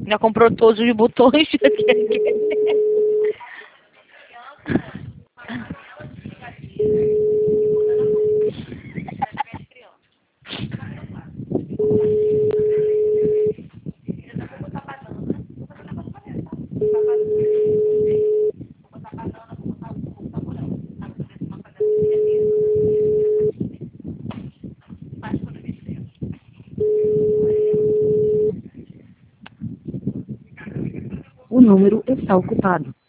Já comprou todos os botões? O número está ocupado.